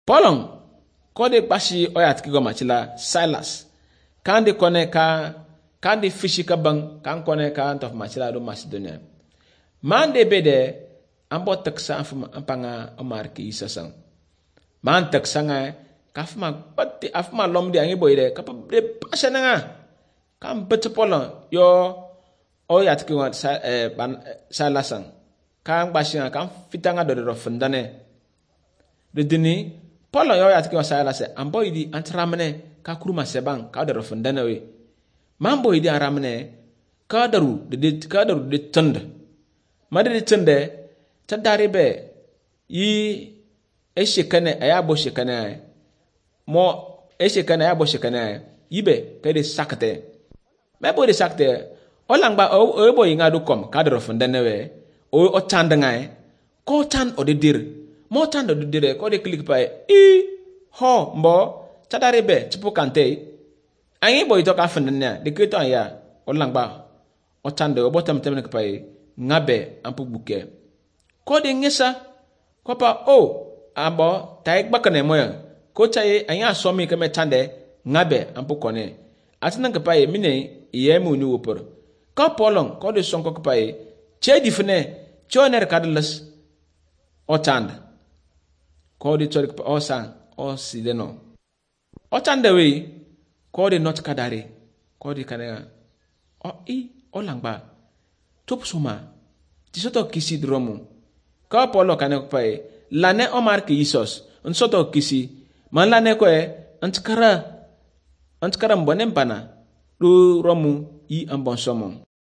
Polong kode bashi oyat ki goma chila Silas kandi kone ka kandi fishi ka bang kan kone ka antof machila do Macedonia mande bede ambo teksa ampanga omar ki isasang man teksa nga kafma patti afma lomdi angi boyde kapde pasana nga kam bet Polong yo oyat ki goma Silasang kan bashi nga kan fitanga do fundane de dini Polong yo yat ki Silas ambo idi antramne ka kuruma sebang ka do fundane we mambo idi aramne ka daru de tund made de tunde tadari be yi eshikane ayabo shikane mo eshikane ayabo shikane yibe ka de sakte mebo de sakte olangba o boy nga do kom ka do fundane we o tandanga ko tan o de dir mo tan do dire ko de click pa ho mbo tadari be tipu kante anyi boy to ka fundane de keto ya olangba o tande o botam temne ka pa ngabe ampu buke ko de ngesa ko pa abo tai bakane moya ko chai anya somi ka metande ngabe ampu kone atina ka pa mine yemu ni wopor ka Polong ko de sonko ka pa che difne choner kadlas o tand ko de chorik o sang o sideno o tande we ko de not kadare ko de kanega o langba top suma ti soto kisi dromu ka Polong kanek pa lane omar ki isos un soto kisi man lane ko antkara mbonem bana du romu ambon somon